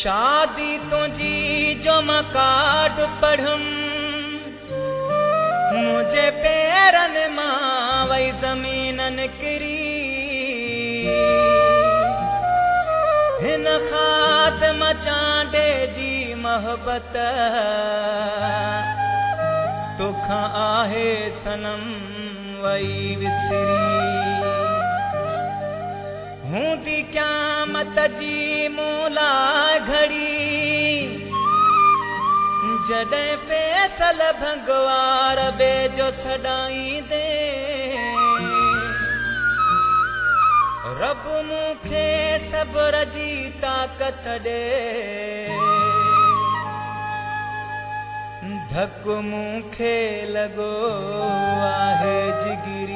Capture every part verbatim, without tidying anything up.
शादी तुझी जो मां काड पढ़म मुझे पेरन मां वही ज़मीन निकरी हिन खात मचांडे जी मोहब्बत तोखां आहे सनम वही विसरी हूंदी क़यामत जी मूला घड़ी जॾहिं फैसल भंगवार बे जो सॾाईंदे रब मूंखे सब्र जी ताक़त ॾे धक मूंखे लॻो आहे जिगरी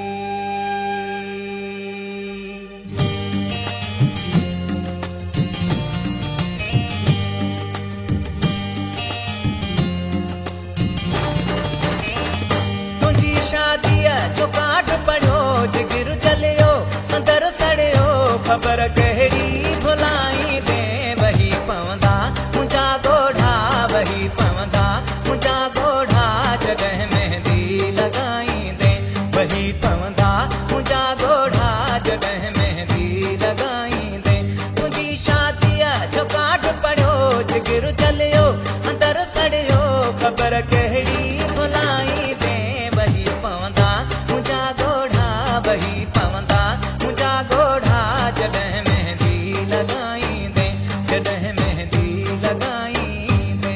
शादीअ जो काड पढ़ियो जिगर जलियो अंदर सड़ियो ख़बर कहिड़ी भुलाई दे वही पवंदा मुंहिंजा ॻोढ़ा वही पवंदा मुंहिंजा ॻोढ़ा जॾहिं मेहंदी लॻाईंदे वही पवंदा मुंहिंजा ॻोढ़ा जॾहिं मेहंदी लॻाईंदे तुंहिंजी शादीअ जो काड पढ़ियो जिगर जलियो अंदर सड़ियो ख़बर कहिड़ी भुलाई दे वही पवंदा मुंहिंजा ॻोढ़ा वही पवंदा मुंहिंजा ॻोढ़ा जॾहिं मेहंदी लॻाईंदे जॾहिं मेहंदी लॻाईंदे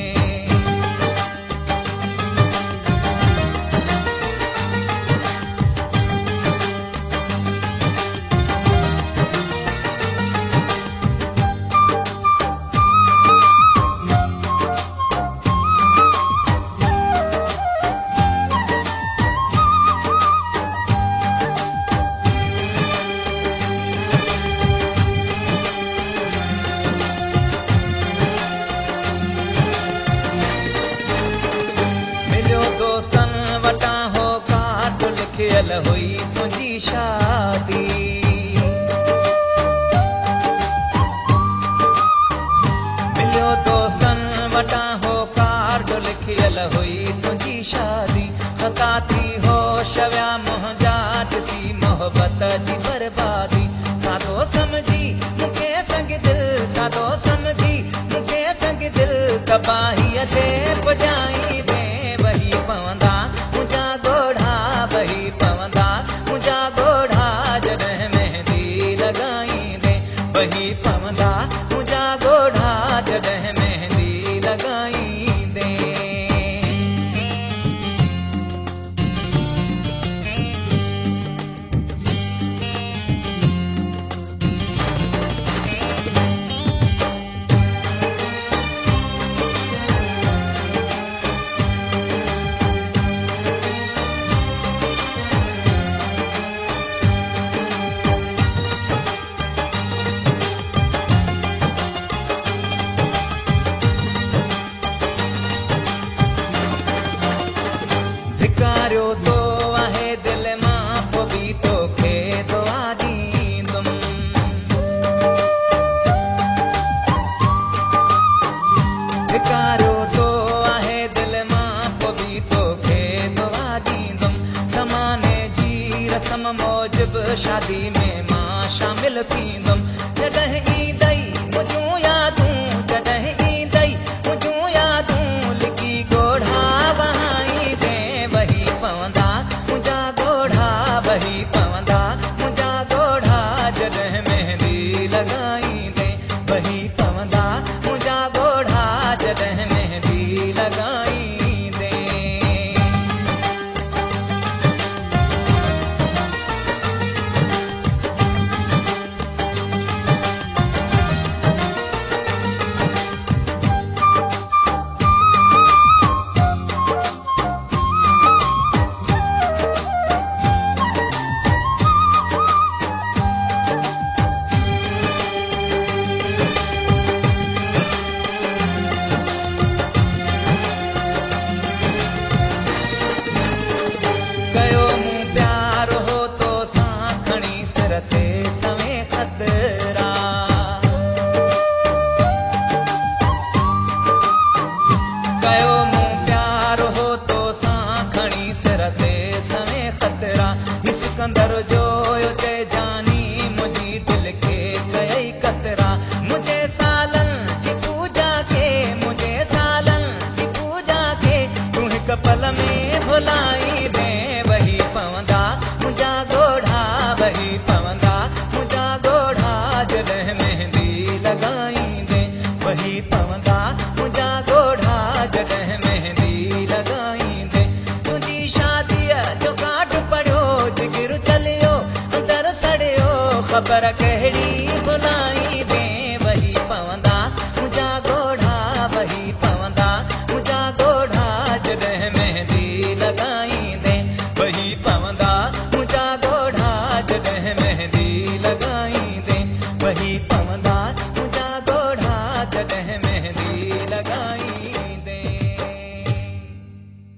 हुई तुझी शादी मिलियो दोस्तन वटां हो कार्ड लिखियल हुई तुझी शादी खता थी हो शव्या मुंहिंजा ॾिसी मोहब्बत जी बर्बादी सादो समझी मूंखे संग दिल सादो समझी मूंखे संग दिल तबाहीअ ते पुॼाई दे वही पवंदा मुंहिंजा ॻोढ़ा वही पवंदा मुंहिंजा ॻोढ़ा जॾहिं मेहंदी लॻाईंदे वही पवंदा मुंहिंजा ॻोढ़ा जॾहिं मेहंदी लॻाईंदे धिकारियो तो आहे दिल मां पोइ बि तोखे दुआ ॾींदुमि धिकारियो तो आहे दिल मां पोइ बि तोखे दुआ ॾींदुमि ज़माने जी रस्म मूजिब शादी में मां शामिल थींदुमि जॾहिं ईंदई मुंहिंजूं यादूं जॾहिं ईंदई मुंहिंजूं यादूं लिकी ॻोढ़ा वहाई दे वही पवंदा मुंहिंजा ॻोढ़ा वही पवंदा मुंहिंजा ॻोढ़ा जॾहिं मेहंदी लॻाईंदे वही पवंदा मुंहिंजा ॻोढ़ा जॾहिं मेहंदी लॻाईंदे वही पवंदा मुंहिंजा ॻोढ़ा जॾहिं मेहंदी लॻाईंदे तुंहिंजी शादीअ जो काठ पढ़ियो जिगर चलियो अंदर सड़ियो ख़बर कहिड़ी भुलाईंदे वही पवंदा मुंहिंजा ॻोढ़ा वही पवंदा मुंहिंजा ॻोढ़ा जॾहिं मेहंदी